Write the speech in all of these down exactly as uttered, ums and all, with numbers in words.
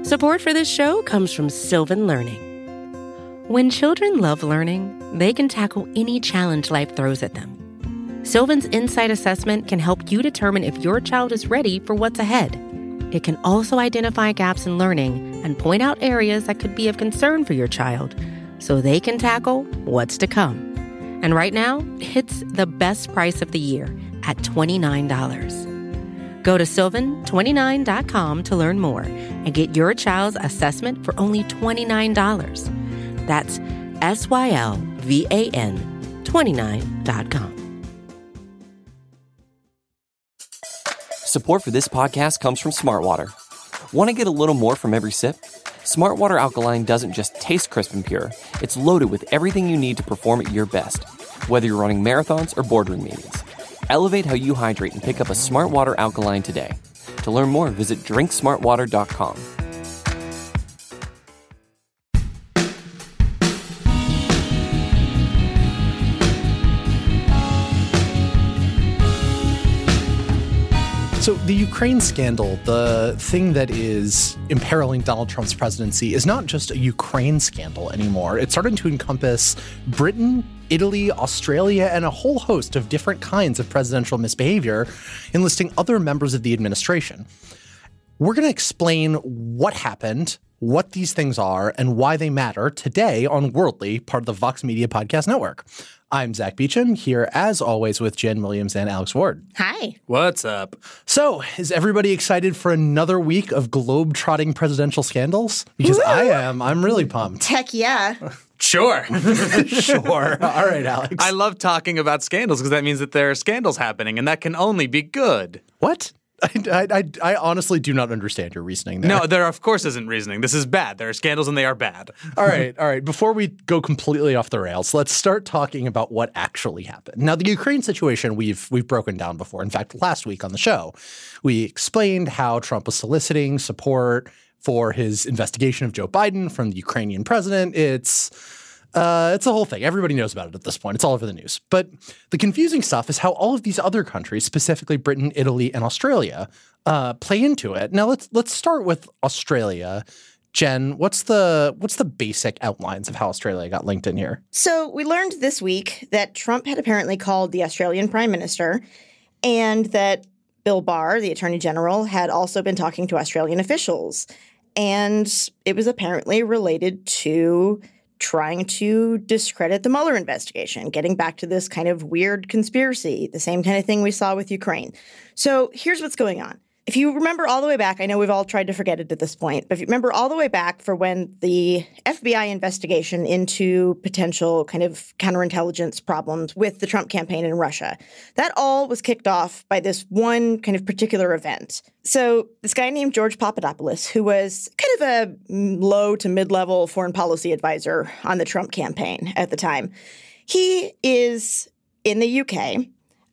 Support for this show comes from Sylvan Learning. When children love learning, they can tackle any challenge life throws at them. Sylvan's Insight Assessment can help you determine if your child is ready for what's ahead. It can also identify gaps in learning and point out areas that could be of concern for your child so they can tackle what's to come. And right now, it's the best price of the year at twenty-nine dollars. Go to sylvan twenty-nine dot com to learn more and get your child's assessment for only twenty-nine dollars. That's S Y L V A N twenty-nine dot com. Support for this podcast comes from Smartwater. Want to get a little more from every sip? Smartwater Alkaline doesn't just taste crisp and pure. It's loaded with everything you need to perform at your best, whether you're running marathons or boardroom meetings. Elevate how you hydrate and pick up a Smartwater Alkaline today. To learn more, visit drink smart water dot com. So the Ukraine scandal, the thing that is imperiling Donald Trump's presidency, is not just a Ukraine scandal anymore. It's starting to encompass Britain, Italy, Australia, and a whole host of different kinds of presidential misbehavior, enlisting other members of the administration. We're going to explain what happened, what these things are, and why they matter today on Worldly, part of the Vox Media Podcast Network. I'm Zach Beecham, here as always with Jen Williams and Alex Ward. Hi. What's up? So, is everybody excited for another week of globe-trotting presidential scandals? Because Woo! I am. I'm really pumped. Heck yeah. Sure. Sure. All right, Alex. I love talking about scandals because that means that there are scandals happening, and that can only be good. What? I, I, I honestly do not understand your reasoning there. No, there of course isn't reasoning. This is bad. There are scandals and they are bad. All right, all right. Before we go completely off the rails, let's start talking about what actually happened. Now, the Ukraine situation we've we've broken down before. In fact, last week on the show, we explained how Trump was soliciting support for his investigation of Joe Biden from the Ukrainian president. It's Uh, it's a whole thing. Everybody knows about it at this point. It's all over the news. But the confusing stuff is how all of these other countries, specifically Britain, Italy, and Australia, uh, play into it. Now let's let's start with Australia. Jen, what's the what's the basic outlines of how Australia got linked in here? So we learned this week that Trump had apparently called the Australian Prime Minister, and that Bill Barr, the Attorney General, had also been talking to Australian officials. And it was apparently related to trying to discredit the Mueller investigation, getting back to this kind of weird conspiracy, the same kind of thing we saw with Ukraine. So here's what's going on. If you remember all the way back, I know we've all tried to forget it at this point, but if you remember all the way back for when the F B I investigation into potential kind of counterintelligence problems with the Trump campaign in Russia, that all was kicked off by this one kind of particular event. So this guy named George Papadopoulos, who was kind of a low to mid-level foreign policy advisor on the Trump campaign at the time, he is in the U K.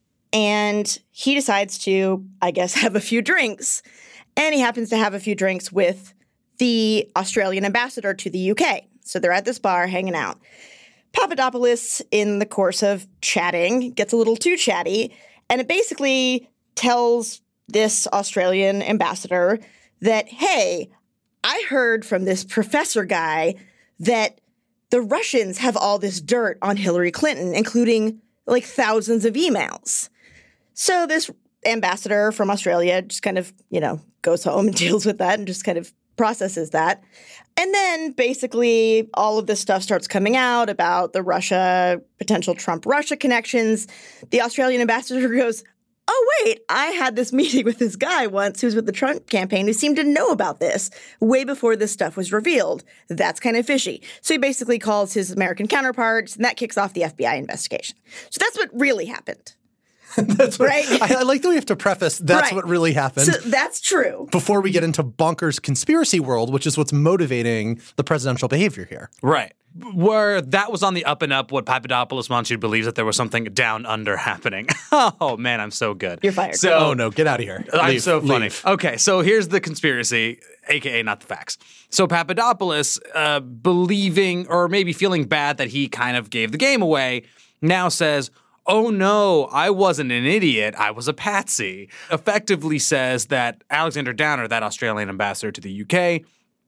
And he decides to, I guess, have a few drinks. And he happens to have a few drinks with the Australian ambassador to the U K. So they're at this bar hanging out. Papadopoulos, in the course of chatting, gets a little too chatty. And it basically tells this Australian ambassador that, hey, I heard from this professor guy that the Russians have all this dirt on Hillary Clinton, including like thousands of emails. So this ambassador from Australia just kind of, you know, goes home and deals with that and just kind of processes that. And then basically all of this stuff starts coming out about the Russia, potential Trump-Russia connections. The Australian ambassador goes, oh, wait, I had this meeting with this guy once who was with the Trump campaign who seemed to know about this way before this stuff was revealed. That's kind of fishy. So he basically calls his American counterparts, and that kicks off the F B I investigation. So that's what really happened. That's what, right? I, I like that we have to preface that's right. what really happened. So that's true. Before we get into bonkers conspiracy world, which is what's motivating the presidential behavior here. Right. Where that was on the up and up, what Papadopoulos wants you to believe that there was something down under happening. Oh, man, I'm so good. You're fired. So, oh, no, get out of here. I'm Leave, so funny. leave. Okay, so here's the conspiracy, a k a not the facts. So Papadopoulos, uh, believing or maybe feeling bad that he kind of gave the game away, now says, oh, no, I wasn't an idiot. I was a patsy. Effectively says that Alexander Downer, that Australian ambassador to the U K,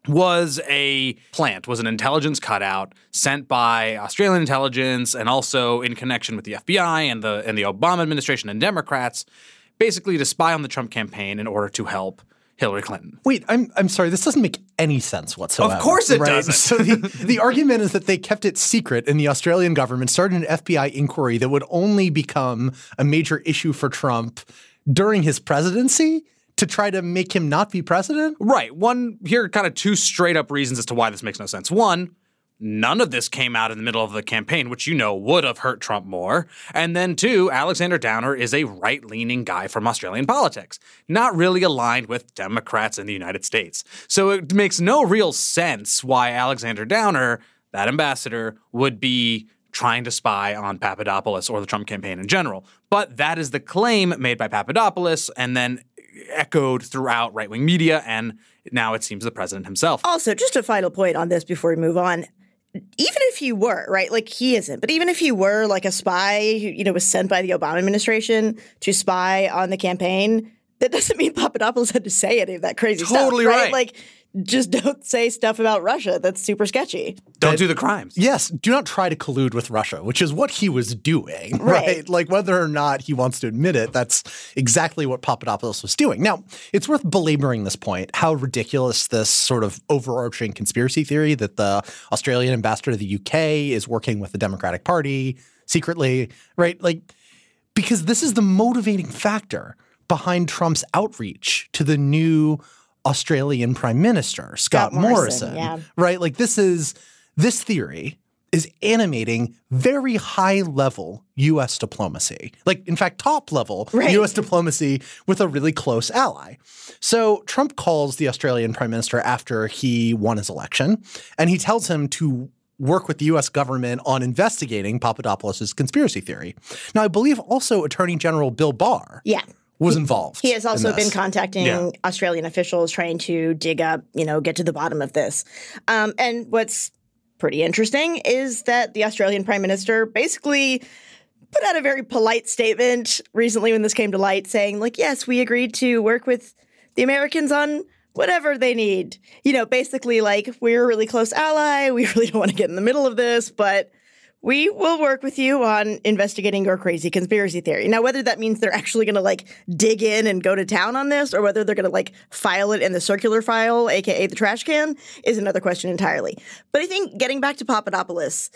was a plant, was an intelligence cutout sent by Australian intelligence and also in connection with the F B I and the and the Obama administration and Democrats, basically to spy on the Trump campaign in order to help Hillary Clinton. Wait, I'm I'm sorry. This doesn't make any sense whatsoever. Of course it right? doesn't. So the, the argument is that they kept it secret and the Australian government started an F B I inquiry that would only become a major issue for Trump during his presidency to try to make him not be president? Right. One, here are kind of two straight up reasons as to why this makes no sense. One, none of this came out in the middle of the campaign, which you know would have hurt Trump more. And then two, Alexander Downer is a right-leaning guy from Australian politics, not really aligned with Democrats in the United States. So it makes no real sense why Alexander Downer, that ambassador, would be trying to spy on Papadopoulos or the Trump campaign in general. But that is the claim made by Papadopoulos and then echoed throughout right-wing media, and now it seems the president himself. Also, just a final point on this before we move on. Even if he were, right, like he isn't, but even if he were like a spy who, you know, was sent by the Obama administration to spy on the campaign, that doesn't mean Papadopoulos had to say any of that crazy Totally stuff, right? right. Like, just don't say stuff about Russia. That's super sketchy. Don't That- do the crimes. Yes, do not try to collude with Russia, which is what he was doing, right? Right. Like whether or not he wants to admit it, that's exactly what Papadopoulos was doing. Now, it's worth belaboring this point, how ridiculous this sort of overarching conspiracy theory that the Australian ambassador to the U K is working with the Democratic Party secretly, right? Like, because this is the motivating factor behind Trump's outreach to the new Australian Prime Minister, Scott, Scott Morrison, Morrison, yeah. right? Like this is this theory is animating very high level U S diplomacy, like in fact top level Right. U S diplomacy with a really close ally. So Trump calls the Australian Prime Minister after he won his election, and he tells him to work with the U S government on investigating Papadopoulos' conspiracy theory. Now, I believe also Attorney General Bill Barr Yeah. was involved. He has also in this. been contacting Yeah. Australian officials trying to dig up, you know, get to the bottom of this. Um, and what's pretty interesting is that the Australian Prime Minister basically put out a very polite statement recently when this came to light saying, like, yes, we agreed to work with the Americans on whatever they need. You know, basically like, we're a really close ally. We really don't want to get in the middle of this, but we will work with you on investigating your crazy conspiracy theory. Now, whether that means they're actually going to like dig in and go to town on this or whether they're going to like file it in the circular file, A K A the trash can, is another question entirely. But I think getting back to Papadopoulos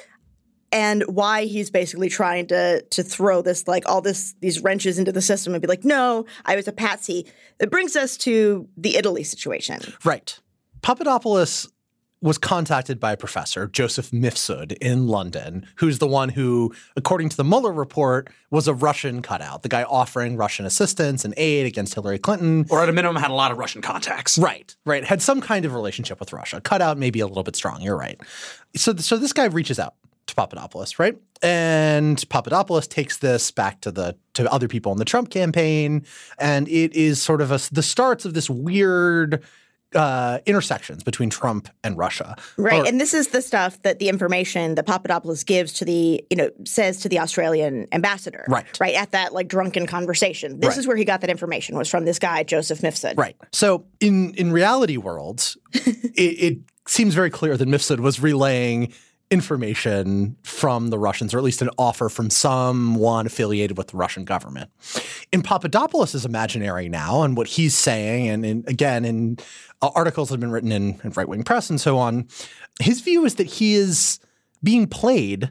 and why he's basically trying to to throw this like all this these wrenches into the system and be like, no, I was a patsy. It brings us to the Italy situation. Right. Papadopoulos was contacted by a professor, Joseph Mifsud, in London, who's the one who, according to the Mueller report, was a Russian cutout, the guy offering Russian assistance and aid against Hillary Clinton. Or at a minimum had a lot of Russian contacts. Right, right. Had some kind of relationship with Russia. Cutout maybe a little bit strong, you're right. So, so this guy reaches out to Papadopoulos, right? And Papadopoulos takes this back to the to other people in the Trump campaign, and it is sort of a, the starts of this weird uh, intersections between Trump and Russia. Right. Or- and this is the stuff that the information that Papadopoulos gives to the, you know, says to the Australian ambassador. Right. Right. At that like drunken conversation. This Right. is where he got that information, was from this guy, Joseph Mifsud. Right. So in in reality worlds, it, it seems very clear that Mifsud was relaying information from the Russians, or at least an offer from someone affiliated with the Russian government. In Papadopoulos' imaginary now, and what he's saying, and in, again, in uh, articles that have been written in, in right-wing press and so on, his view is that he is being played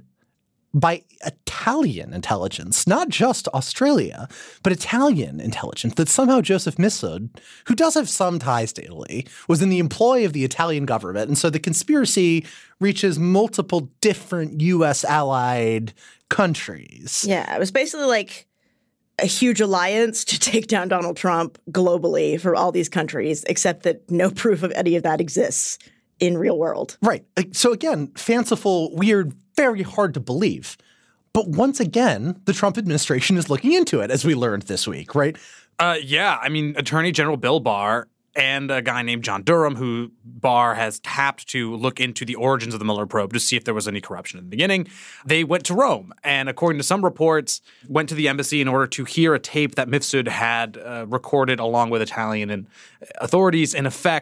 by Italian intelligence, not just Australia, but Italian intelligence, that somehow Joseph Mifsud, who does have some ties to Italy, was in the employ of the Italian government. And so the conspiracy reaches multiple different U S allied countries. Yeah. It was basically like a huge alliance to take down Donald Trump globally for all these countries, except that no proof of any of that exists in real world. Right. Like, so again, fanciful, weird, very hard to believe. But once again, the Trump administration is looking into it, as we learned this week, right? Uh, yeah, I mean, Attorney General Bill Barr and a guy named John Durham, who Barr has tapped to look into the origins of the Mueller probe to see if there was any corruption in the beginning. They went to Rome and, according to some reports, went to the embassy in order to hear a tape that Mifsud had uh, recorded along with Italian and authorities. In effect,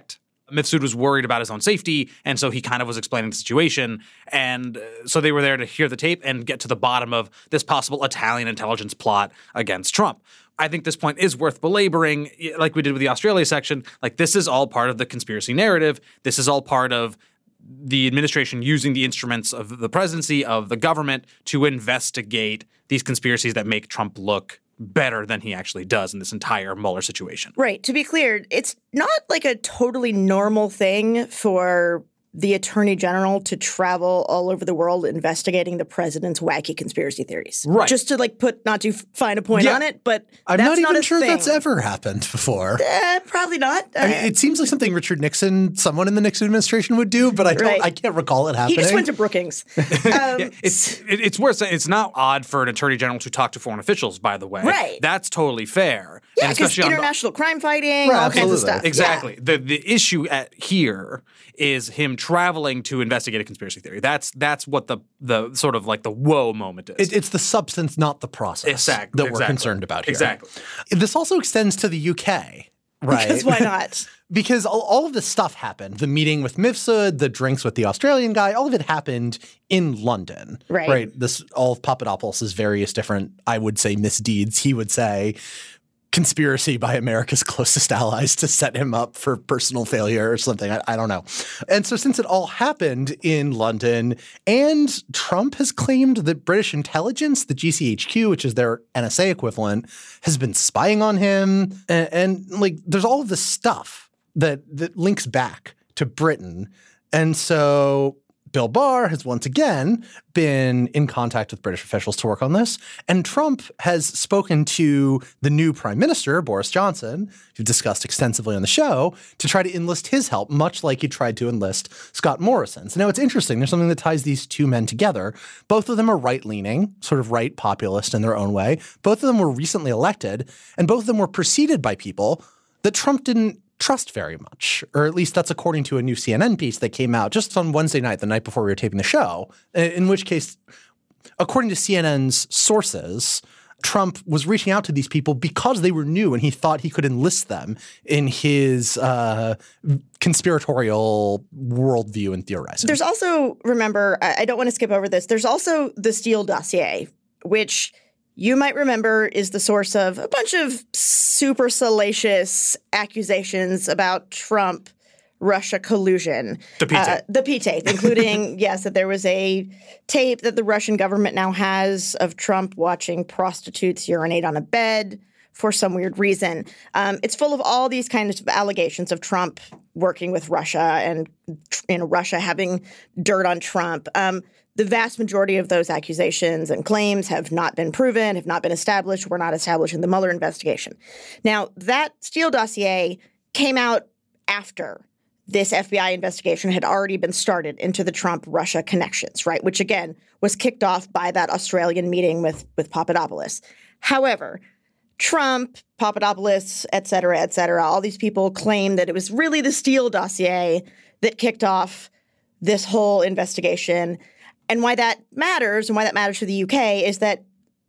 Mifsud was worried about his own safety, and so he kind of was explaining the situation. And uh, so they were there to hear the tape and get to the bottom of this possible Italian intelligence plot against Trump. I think this point is worth belaboring, like we did with the Australia section. Like, this is all part of the conspiracy narrative. This is all part of the administration using the instruments of the presidency, of the government, to investigate these conspiracies that make Trump look better than he actually does in this entire Mueller situation. Right. To be clear, it's not like a totally normal thing for the attorney general to travel all over the world investigating the president's wacky conspiracy theories. Right. Just to like put not too fine a point Yeah. on it, but I'm that's not even not a sure thing. that's ever happened before. Eh, probably not. I mean, Uh, it seems like something Richard Nixon, someone in the Nixon administration would do, but I don't. Right. I can't recall it he happening. just went to Brookings. Um, Yeah, it's it, it's worth saying it's not odd for an attorney general to talk to foreign officials, by the way. Right. That's totally fair. yeah, And because especially on the- international crime fighting, Right, all kinds of absolutely. stuff. Exactly. The the issue at here is him traveling to investigate a conspiracy theory. That's that's what the the sort of like the whoa moment is. It, it's the substance, not the process, Exactly, that we're exactly. concerned about here. Exactly. This also extends to the U K, right? Because why not? Because all, all of this stuff happened. The meeting with Mifsud, the drinks with the Australian guy, all of it happened in London. Right. Right. This all of Papadopoulos' various different, I would say, misdeeds, he would say, conspiracy by America's closest allies to set him up for personal failure or something. I, I don't know. And so since it all happened in London, and Trump has claimed that British intelligence, the G C H Q, which is their N S A equivalent, has been spying on him. And, and like, there's all of this stuff that that links back to Britain. And so Bill Barr has once again been in contact with British officials to work on this. And Trump has spoken to the new prime minister, Boris Johnson, who've discussed extensively on the show, to try to enlist his help, much like he tried to enlist Scott Morrison. So now it's interesting. There's something that ties these two men together. Both of them are right-leaning, sort of right populist in their own way. Both of them were recently elected, and both of them were preceded by people that Trump didn't trust very much, or at least that's according to a new C N N piece that came out just on Wednesday night, the night before we were taping the show, in which case, according to C N N's sources, Trump was reaching out to these people because they were new and he thought he could enlist them in his uh, conspiratorial worldview and theorizing. There's also, remember, I I don't want to skip over this, there's also the Steele dossier, which you might remember is the source of a bunch of super salacious accusations about Trump Russia collusion. The P tape. Uh, the P tape, including, yes, that there was a tape that the Russian government now has of Trump watching prostitutes urinate on a bed for some weird reason. Um, it's full of all these kinds of allegations of Trump working with Russia and you know, Russia having dirt on Trump. Um, The vast majority of those accusations and claims have not been proven, have not been established, were not established in the Mueller investigation. Now, that Steele dossier came out after this F B I investigation had already been started into the Trump-Russia connections, right? Which, again, was kicked off by that Australian meeting with, with Papadopoulos. However, Trump, Papadopoulos, et cetera, et cetera, all these people claim that it was really the Steele dossier that kicked off this whole investigation. And why that matters and why that matters for the U K is that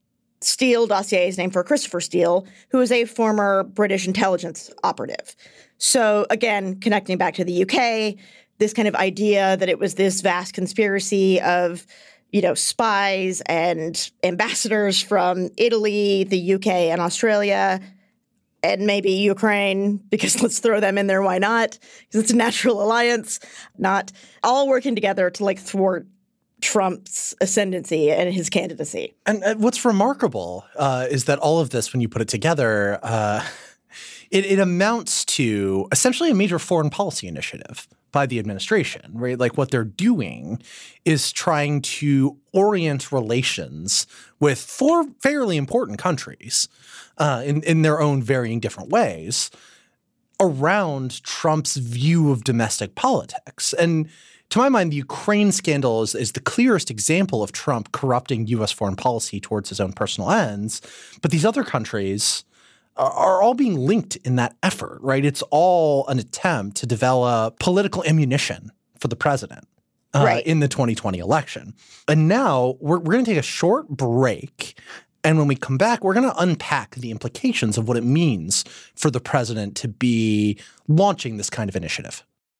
Steele dossier is named for Christopher Steele, who is a former British intelligence operative. So again, connecting back to the U K, this kind of idea that it was this vast conspiracy of, you know, spies and ambassadors from Italy, the U K, and Australia, and maybe Ukraine, because let's throw them in there, why not? Because it's a natural alliance, not all working together to like thwart Trump's ascendancy and his candidacy. And uh, what's remarkable uh, is that all of this, when you put it together, uh, it, it amounts to essentially a major foreign policy initiative by the administration, right? Like what they're doing is trying to orient relations with four fairly important countries uh, in, in their own varying different ways around Trump's view of domestic politics. And to my mind, the Ukraine scandal is, is the clearest example of Trump corrupting U S foreign policy towards his own personal ends. But these other countries are, are all being linked in that effort, right? It's all an attempt to develop political ammunition for the president uh, Right. in the twenty twenty election. And now we're, we're going to take a short break. And when we come back, we're going to unpack the implications of what it means for the president to be launching this kind of initiative.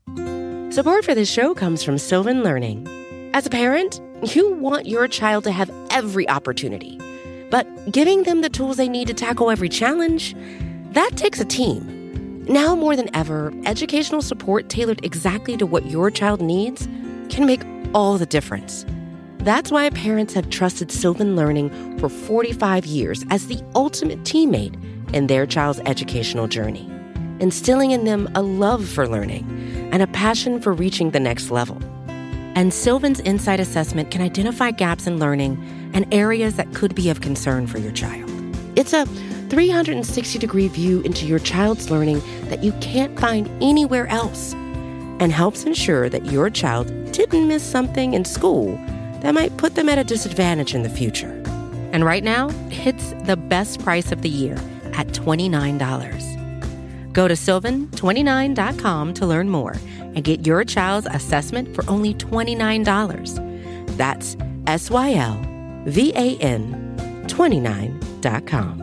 Support for this show comes from Sylvan Learning. As a parent, you want your child to have every opportunity, but giving them the tools they need to tackle every challenge, that takes a team. Now more than ever, educational support tailored exactly to what your child needs can make all the difference. That's why parents have trusted Sylvan Learning for forty-five years as the ultimate teammate in their child's educational journey, instilling in them a love for learning and a passion for reaching the next level. And Sylvan's Insight Assessment can identify gaps in learning and areas that could be of concern for your child. It's a three hundred sixty degree view into your child's learning that you can't find anywhere else, and helps ensure that your child didn't miss something in school that might put them at a disadvantage in the future. And right now, it's the best price of the year at twenty-nine dollars. Go to sylvan twenty-nine dot com to learn more and get your child's assessment for only twenty-nine dollars. That's S Y L V A N twenty-nine dot com.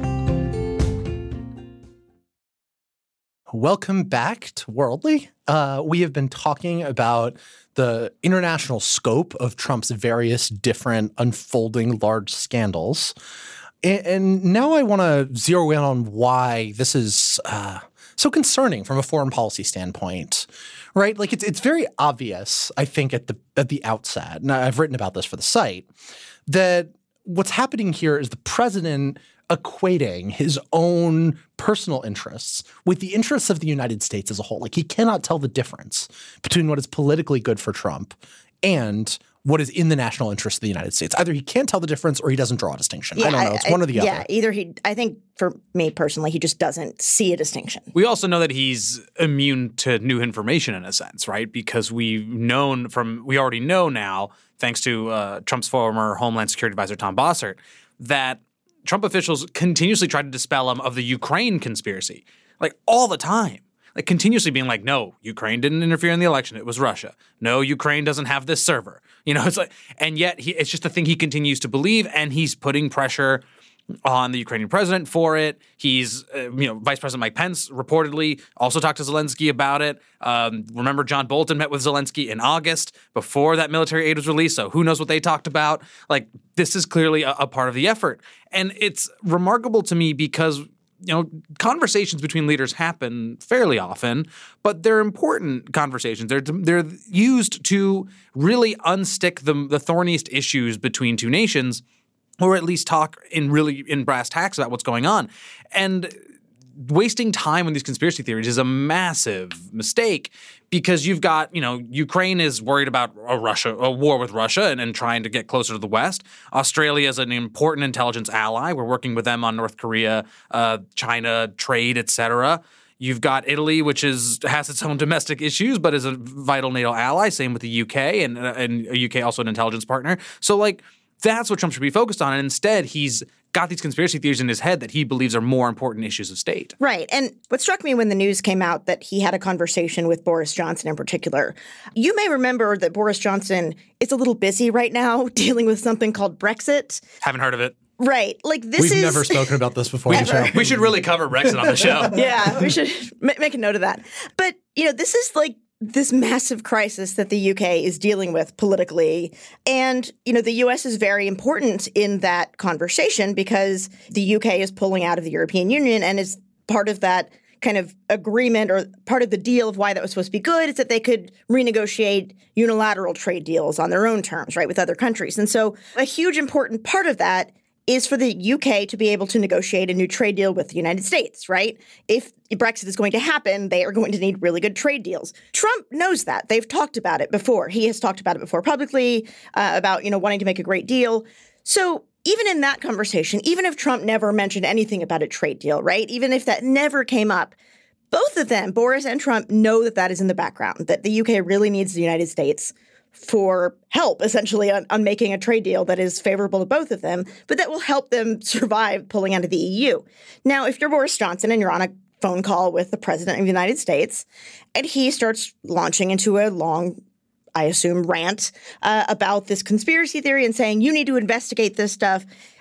Welcome back to Worldly. Uh, we have been talking about the international scope of Trump's various different unfolding large scandals. And, and now I want to zero in on why this is uh, so concerning from a foreign policy standpoint, right? Like it's it's very obvious, I think, at the at the outset, and I've written about this for the site, that what's happening here is the president equating his own personal interests with the interests of the United States as a whole. Like he cannot tell the difference between what is politically good for Trump and what is in the national interest of the United States. Either he can't tell the difference or he doesn't draw a distinction. Yeah, I don't know. It's I, one or the yeah, other. Yeah, either he – I think for me personally, he just doesn't see a distinction. We also know that he's immune to new information in a sense, right? Because we've known from – we already know now, thanks to uh, Trump's former Homeland Security Advisor Tom Bossert, that Trump officials continuously tried to dispel him of the Ukraine conspiracy, like all the time. Like continuously being like, no, Ukraine didn't interfere in the election. It was Russia. No, Ukraine doesn't have this server. You know, it's like, and yet he, it's just a thing he continues to believe, and he's putting pressure on the Ukrainian president for it. He's, uh, you know, Vice President Mike Pence reportedly also talked to Zelensky about it. Um, remember, John Bolton met with Zelensky in August before that military aid was released. So who knows what they talked about? Like, this is clearly a, a part of the effort. And it's remarkable to me because, you know, conversations between leaders happen fairly often, but they're important conversations. They're they're used to really unstick the, the thorniest issues between two nations, or at least talk in really in brass tacks about what's going on. And wasting time on these conspiracy theories is a massive mistake because you've got, you know, Ukraine is worried about a Russia, a war with Russia and, and trying to get closer to the West. Australia is an important intelligence ally. We're working with them on North Korea, uh, China, trade, et cetera. You've got Italy, which is has its own domestic issues, but is a vital NATO ally. Same with the U K, and, and the U K also an intelligence partner. So, like, that's what Trump should be focused on. And instead, he's got these conspiracy theories in his head that he believes are more important issues of state. Right. And what struck me when the news came out that he had a conversation with Boris Johnson in particular, you may remember that Boris Johnson is a little busy right now dealing with something called Brexit. Haven't heard of it. Right. Like this We've is... never spoken about this before on the show. We should really cover Brexit on the show. Yeah, we should make a note of that. But, you know, this is like this massive crisis that the U K is dealing with politically. And, you know, the U S is very important in that conversation because the U K is pulling out of the European Union and is part of that kind of agreement or part of the deal of why that was supposed to be good is that they could renegotiate unilateral trade deals on their own terms, right, with other countries. And so a huge important part of that is for the U K to be able to negotiate a new trade deal with the United States, right? If Brexit is going to happen, they are going to need really good trade deals. Trump knows that. They've talked about it before. He has talked about it before publicly, uh, about, you know, wanting to make a great deal. So even in that conversation, even if Trump never mentioned anything about a trade deal, right? Even if that never came up, both of them, Boris and Trump, know that that is in the background, that the U K really needs the United States for help, essentially, on, on making a trade deal that is favorable to both of them, but that will help them survive pulling out of the E U. Now, if you're Boris Johnson and you're on a phone call with the president of the United States, and he starts launching into a long, I assume, rant uh, about this conspiracy theory and saying, you need to investigate this stuff,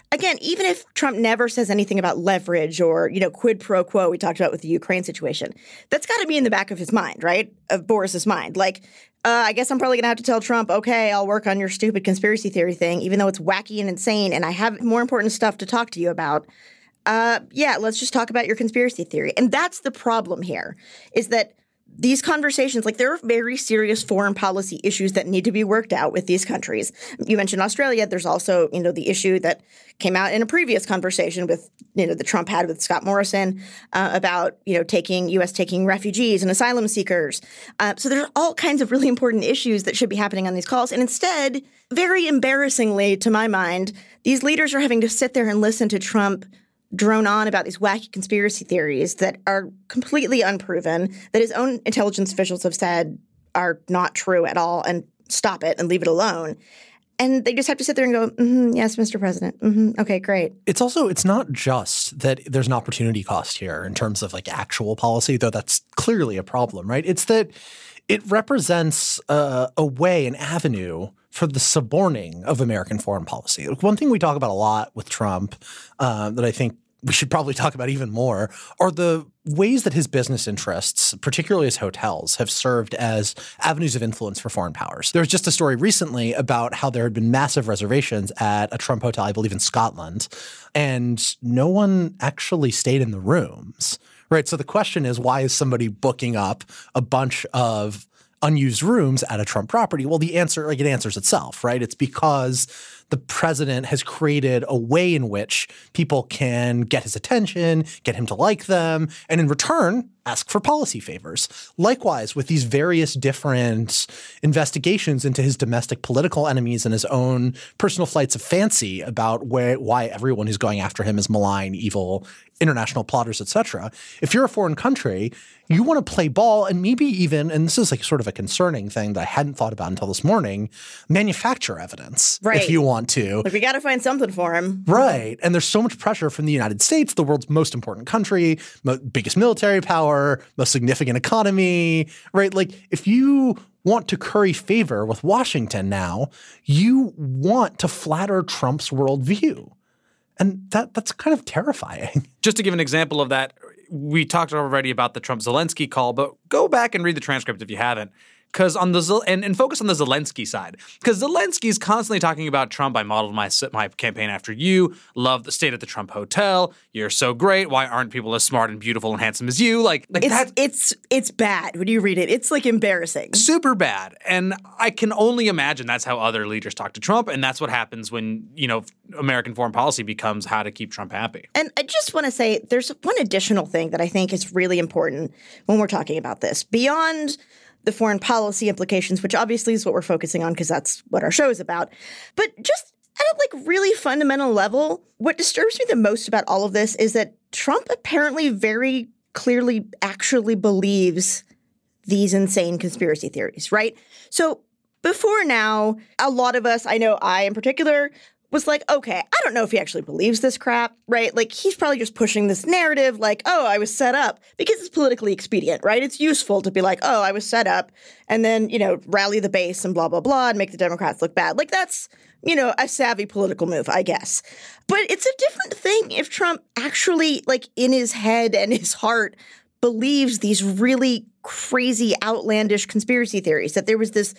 again, even if Trump never says anything about leverage or, you know, quid pro quo we talked about with the Ukraine situation, that's got to be in the back of his mind, right? Of Boris's mind. Like, uh, I guess I'm probably going to have to tell Trump, okay, I'll work on your stupid conspiracy theory thing, even though it's wacky and insane and I have more important stuff to talk to you about. Uh, yeah, let's just talk about your conspiracy theory. And that's the problem here, is that these conversations, like there are very serious foreign policy issues that need to be worked out with these countries. You mentioned Australia. There's also, you know, the issue that came out in a previous conversation with, you know, that Trump had with Scott Morrison uh, about, you know, taking U S taking refugees and asylum seekers. Uh, so there's all kinds of really important issues that should be happening on these calls. And instead, very embarrassingly, to my mind, these leaders are having to sit there and listen to Trump drone on about these wacky conspiracy theories that are completely unproven, that his own intelligence officials have said are not true at all, and stop it and leave it alone. And they just have to sit there and go, mm-hmm, yes, Mister President. Mm-hmm, okay, great. It's also, it's not just that there's an opportunity cost here in terms of like actual policy, though that's clearly a problem, right? It's that it represents uh, a way, an avenue for the suborning of American foreign policy. One thing we talk about a lot with Trump uh, that I think we should probably talk about even more are the ways that his business interests, particularly his hotels, have served as avenues of influence for foreign powers. There was just a story recently about how there had been massive reservations at a Trump hotel, I believe in Scotland, and no one actually stayed in the rooms. Right. So the question is, why is somebody booking up a bunch of unused rooms at a Trump property? Well, the answer, like it answers itself, right? It's because the president has created a way in which people can get his attention, get him to like them, and in return, ask for policy favors. Likewise, with these various different investigations into his domestic political enemies and his own personal flights of fancy about where, why everyone who's going after him is malign, evil, international plotters, et cetera. If you're a foreign country, you want to play ball and maybe even, and this is like sort of a concerning thing that I hadn't thought about until this morning, manufacture evidence right. if you want to. Like we got to find something for him. Right. And there's so much pressure from the United States, the world's most important country, mo- biggest military power, most significant economy, right? Like if you want to curry favor with Washington now, you want to flatter Trump's worldview. And that that's kind of terrifying. Just to give an example of that, we talked already about the Trump-Zelensky call, but go back and read the transcript if you haven't. Because on the and, and focus on the Zelensky side, because Zelensky's constantly talking about Trump. I modeled my my campaign after you. Love the stayed at the Trump hotel. You're so great. Why aren't people as smart and beautiful and handsome as you? Like, like it's that's it's it's bad when you read it. It's like embarrassing, super bad. And I can only imagine that's how other leaders talk to Trump, and that's what happens when you know American foreign policy becomes how to keep Trump happy. And I just want to say there's one additional thing that I think is really important when we're talking about this beyond the foreign policy implications, which obviously is what we're focusing on because that's what our show is about. But just at a like really fundamental level, what disturbs me the most about all of this is that Trump apparently very clearly actually believes these insane conspiracy theories, right? So before now, a lot of us, I know I in particular, was like, okay, I don't know if he actually believes this crap, right? Like, he's probably just pushing this narrative like, oh, I was set up, because it's politically expedient, right? It's useful to be like, oh, I was set up, and then, you know, rally the base and blah, blah, blah, and make the Democrats look bad. Like, that's, you know, a savvy political move, I guess. But it's a different thing if Trump actually, like, in his head and his heart believes these really crazy, outlandish conspiracy theories, that there was this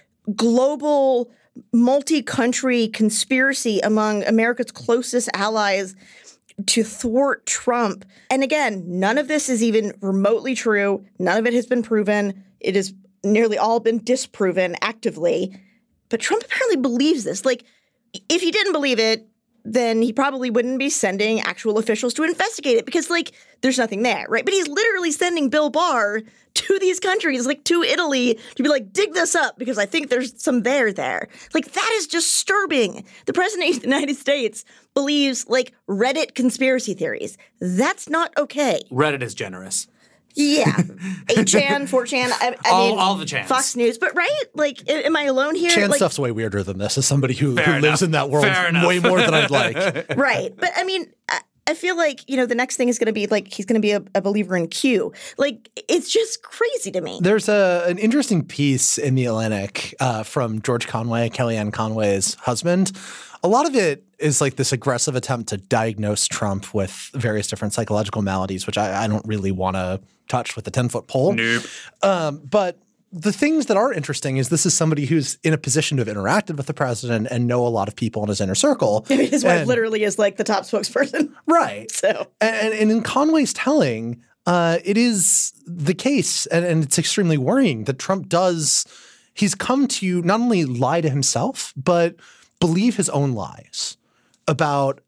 global multi-country conspiracy among America's closest allies to thwart Trump. And again, none of this is even remotely true. None of it has been proven. It has nearly all been disproven actively. But Trump apparently believes this. Like, if he didn't believe it, then he probably wouldn't be sending actual officials to investigate it because, like, there's nothing there, right? But he's literally sending Bill Barr to these countries, like to Italy, to be like, dig this up because I think there's some there there. Like, that is disturbing. The president of the United States believes, like, Reddit conspiracy theories. That's not okay. Reddit is generous. Yeah. eight chan, four chan, I, I all, mean, all the chans. Fox News. But right? Like, am I alone here? Chan like, stuff's way weirder than this as somebody who, who enough. lives in that world Fair way enough. more than I'd like. Right. But I mean, I, I feel like, you know, the next thing is going to be like, he's going to be a, a believer in Q. Like, it's just crazy to me. There's a an interesting piece in The Atlantic uh, from George Conway, Kellyanne Conway's husband, A lot of it is like this aggressive attempt to diagnose Trump with various different psychological maladies, which I, I don't really want to touch with a ten-foot pole. Nope. Um, but the things that are interesting is this is somebody who's in a position to have interacted with the president and know a lot of people in his inner circle. I mean, his wife and, literally is like the top spokesperson. Right. So, and, and in Conway's telling, uh, it is the case, and, and it's extremely worrying that Trump does – he's come to not only lie to himself, but believe his own lies about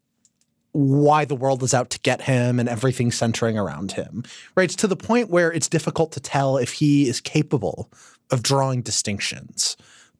why the world is out to get him and everything centering around him, right? It's to the point where it's difficult to tell if he is capable of drawing distinctions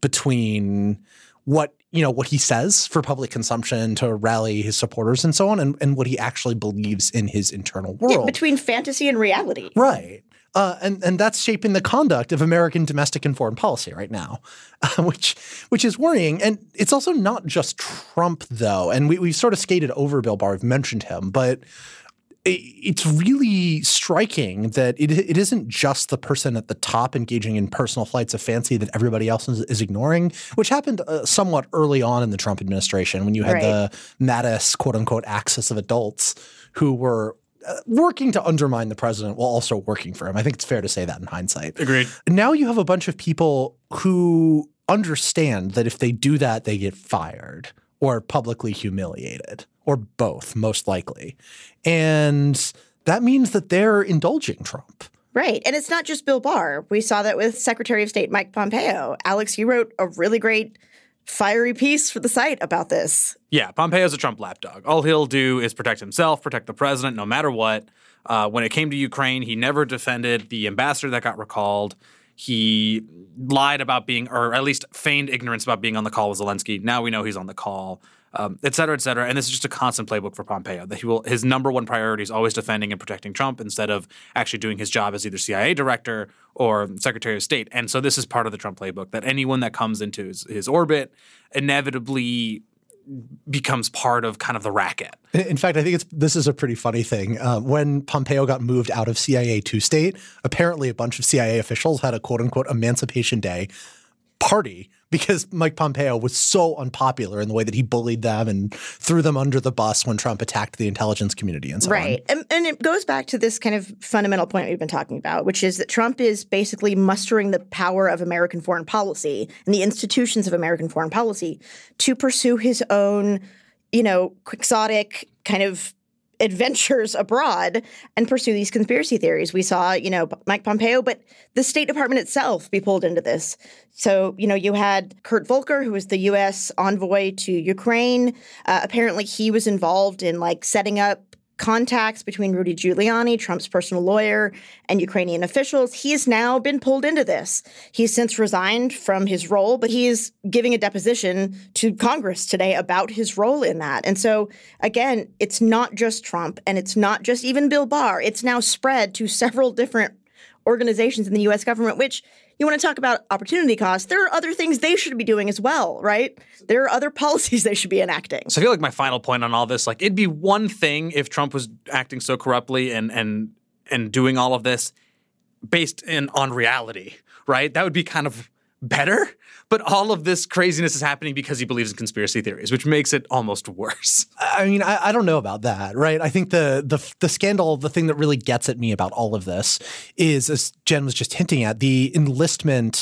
between what, you know, what he says for public consumption to rally his supporters and so on, and, and what he actually believes in his internal world. Yeah, between fantasy and reality. Right. Uh, and, and that's shaping the conduct of American domestic and foreign policy right now, uh, which which is worrying. And it's also not just Trump, though. And we, we've sort of skated over Bill Barr. We've mentioned him. But it, it's really striking that it, it isn't just the person at the top engaging in personal flights of fancy that everybody else is, is ignoring, which happened uh, somewhat early on in the Trump administration when you had right. the Mattis, quote unquote, axis of adults who were Uh, working to undermine the president while also working for him. I think it's fair to say that in hindsight. Agreed. Now you have a bunch of people who understand that if they do that, they get fired or publicly humiliated or both, most likely. And that means that they're indulging Trump. Right. And it's not just Bill Barr. We saw that with Secretary of State Mike Pompeo. Alex, you wrote a really great fiery piece for the site about this. Yeah, Pompeo's a Trump lapdog. All he'll do is protect himself, protect the president, no matter what. Uh, when it came to Ukraine, he never defended the ambassador that got recalled. He lied about being, or at least feigned ignorance about being on the call with Zelensky. Now we know he's on the call, um, et cetera, et cetera. And this is just a constant playbook for Pompeo. That he will, his number one priority is always defending and protecting Trump instead of actually doing his job as either C I A director or Secretary of State. And so this is part of the Trump playbook, that anyone that comes into his, his orbit inevitably becomes part of kind of the racket. In fact, I think it's this is a pretty funny thing. Uh, when Pompeo got moved out of C I A to state, apparently a bunch of C I A officials had a quote-unquote Emancipation Day party because Mike Pompeo was so unpopular in the way that he bullied them and threw them under the bus when Trump attacked the intelligence community and so right. on. Right. And, and it goes back to this kind of fundamental point we've been talking about, which is that Trump is basically mustering the power of American foreign policy and the institutions of American foreign policy to pursue his own, you know, quixotic kind of adventures abroad and pursue these conspiracy theories. We saw, you know, Mike Pompeo, but the State Department itself be pulled into this. So, you know, you had Kurt Volker, who was the U S envoy to Ukraine. Uh, apparently he was involved in like setting up contacts between Rudy Giuliani, Trump's personal lawyer, and Ukrainian officials. He has now been pulled into this. He's since resigned from his role, but he is giving a deposition to Congress today about his role in that. And so, again, it's not just Trump, and it's not just even Bill Barr. It's now spread to several different organizations in the U S government, which you want to talk about opportunity costs. There are other things they should be doing as well, right? There are other policies they should be enacting. So I feel like my final point on all this, like it'd be one thing if Trump was acting so corruptly and and and doing all of this based in on reality, right? That would be kind of better. But all of this craziness is happening because he believes in conspiracy theories, which makes it almost worse. I mean, I, I don't know about that, right? I think the the the scandal, the thing that really gets at me about all of this is, as Jen was just hinting at, the enlistment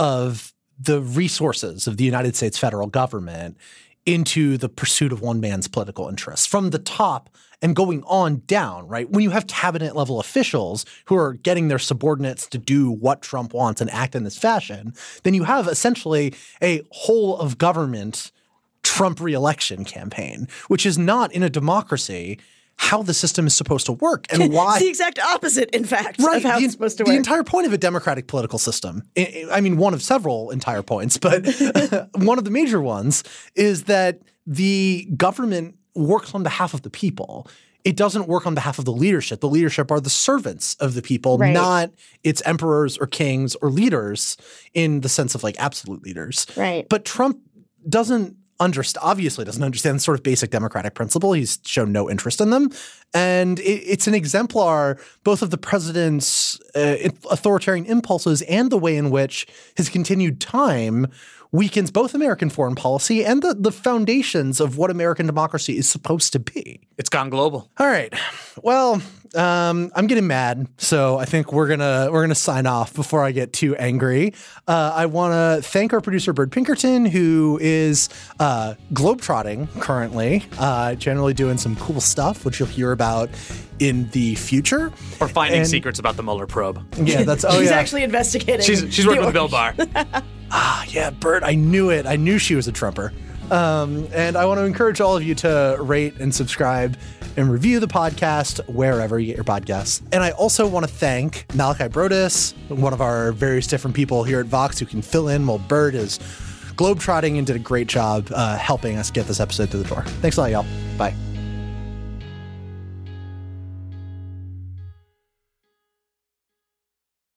of the resources of the United States federal government into the pursuit of one man's political interests from the top and going on down, right? When you have cabinet level officials who are getting their subordinates to do what Trump wants and act in this fashion, then you have essentially a whole of government Trump reelection campaign, which is not in a democracy how the system is supposed to work and why. It's the exact opposite, in fact, right, of how the, it's supposed to the work. The entire point of a democratic political system, I mean, one of several entire points, but one of the major ones is that the government works on behalf of the people. It doesn't work on behalf of the leadership. The leadership are the servants of the people, right. not its emperors or kings or leaders in the sense of like absolute leaders. Right. But Trump doesn't Underst- obviously doesn't understand the sort of basic democratic principle. He's shown no interest in them. And it, it's an exemplar both of the president's uh, authoritarian impulses and the way in which his continued time weakens both American foreign policy and the, the foundations of what American democracy is supposed to be. It's gone global. All right. Well, um, I'm getting mad, so I think we're gonna we're gonna sign off before I get too angry. Uh, I want to thank our producer Bird Pinkerton, who is uh, globetrotting currently, uh, generally doing some cool stuff, which you'll hear about in the future. Or finding And- secrets about the Mueller probe. Yeah, that's oh She's yeah. actually investigating. She's she's working the with Bill Barr. Ah, yeah, Bert, I knew it. I knew she was a Trumper. Um, and I want to encourage all of you to rate and subscribe and review the podcast wherever you get your podcasts. And I also want to thank Malachi Brodus, one of our various different people here at Vox who can fill in while Bert is globetrotting and did a great job uh, helping us get this episode to the door. Thanks a lot, y'all. Bye.